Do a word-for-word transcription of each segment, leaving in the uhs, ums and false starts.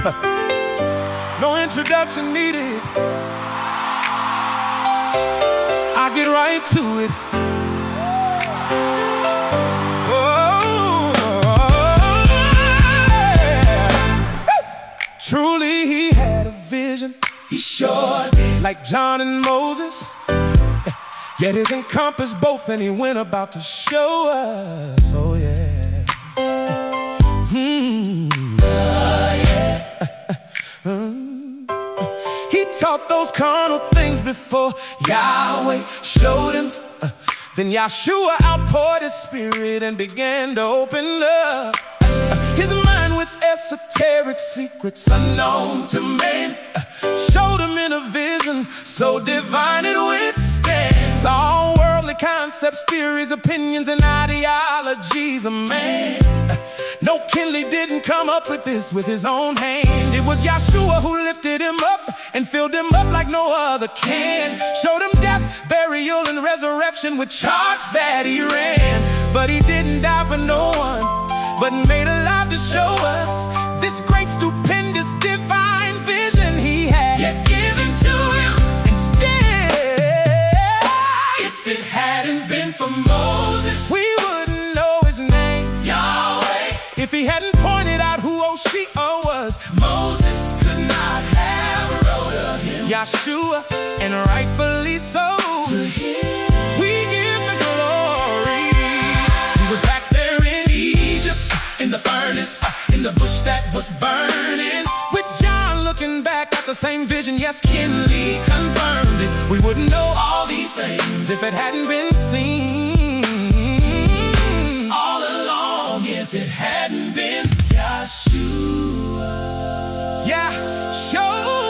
No introduction needed. I get right to it. Oh, yeah. Truly he had a vision. He sure did. Like John and Moses. Yet his encompassed both, and he went about to show us. Oh yeah. Hmm. Oh, yeah. uh, uh, he taught those carnal things before Yahweh showed him. Uh, then Yahshua outpoured his spirit and began to open up uh, his mind with esoteric secrets unknown to man. Uh, showed him in a vision so divine it withstands all worldly concepts, theories, opinions, and ideologies of man. No, Kinley didn't come up with this with his own hand. It was Yahshua who lifted him up and filled him up like no other can. Showed him death, burial, and resurrection with charts that he ran. But he didn't die for no one, but made alive to show us this great, stupendous, divine vision he had, yet given to him instead. If it hadn't been for Moses, we wouldn't know his name, Yahweh. If he hadn't pointed out who Oshia was, Moses could not have wrote of him, Yahshua, and rightfully so. To him we give the glory. He was back there in Egypt, in the furnace, in the bush that was burning, with John looking back at the same vision. Yes, Kinley confirmed it. We wouldn't know all these things if it hadn't been seen all along, if it hadn't been Yahshua. Yahshua.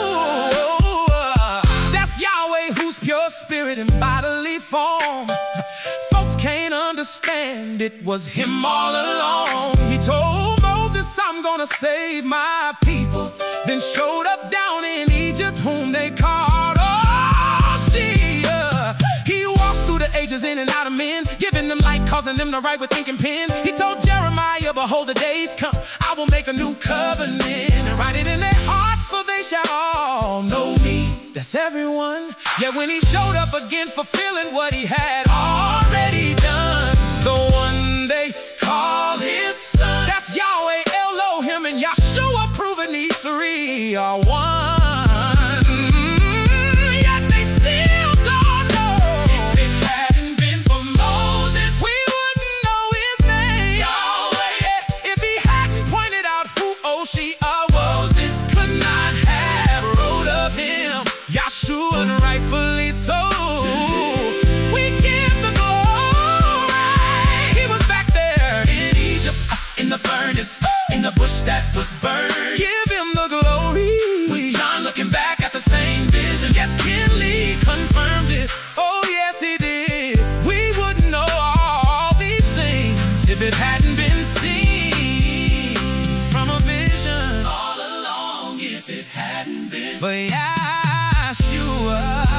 That's Yahweh, who's pure spirit in bodily form. Folks can't understand, it was him all along. He told Moses, I'm gonna save my people, then showed up down in Egypt, whom they called Oshia. He walked through the ages in and out of men, giving them light, causing them to write with ink and pen. He told Jeremiah, behold, the days come, I will make a new covenant and write it in their hearts, for they shall all know me. That's everyone. Yet when he showed up again, fulfilling what he had already done, the one they call his son, that's Yahweh, Elohim, and Yahshua, proving these three are one. Mm, yet they still don't know. If it hadn't been for Moses, we wouldn't know his name, Yahweh. If he hadn't pointed out who Oshia was, this could not have wrote of him, Yahshua, and rightfully so. We give the glory. He was back there in Egypt, in the furnace, in the bush that was burned. Give him the glory. With John looking back at the same vision. Yes, Kinley confirmed it. Oh yes, he did. We wouldn't know all these things if it hadn't been seen from a vision all along, if it hadn't been for Yahshua.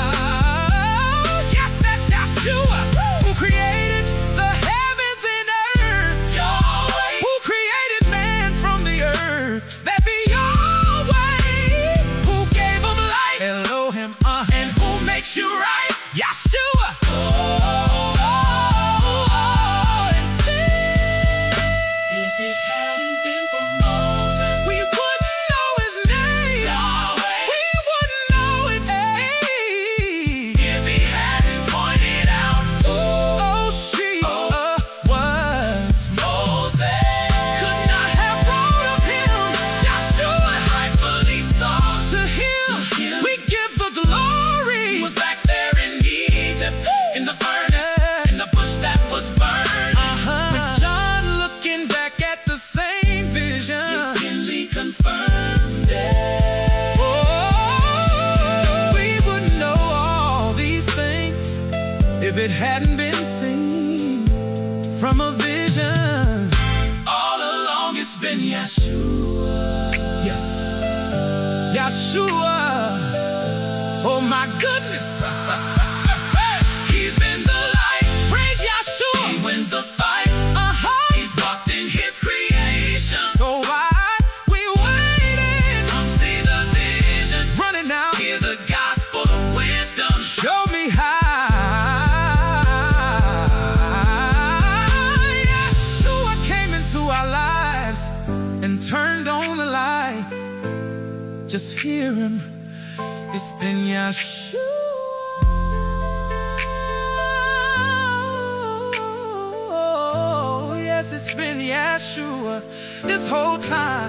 Yes, that's Yahshua, who created the heavens and earth. Yahweh, who created man from the earth. That be Yahweh, who gave him life, Elohim, uh, and who makes you right, Yahshua. Oh, oh, oh, oh, and still, if it hadn't been for Moses, we wouldn't know his name, Yahweh. We wouldn't know it, eh, if he hadn't pointed out who Oshia was. Moses could not have wrote of him, Yahshua, rightfully so. To him we give the glory. He was back there in Egypt, in the furnace, in the bush that was burned. Uh-huh. With John looking back at the same vision, yes, Kinley confirmed it. Oh, we wouldn't know all these things if it hadn't been seen from a vision. All along it's been Yahshua. Yes, Yahshua. Oh my goodness. He's been the light. Praise Yahshua. He wins the fight. Uh-huh. He's walked in his creation. So why we waiting just hear him. It's been Yeshua. Yes, it's been Yeshua this whole time.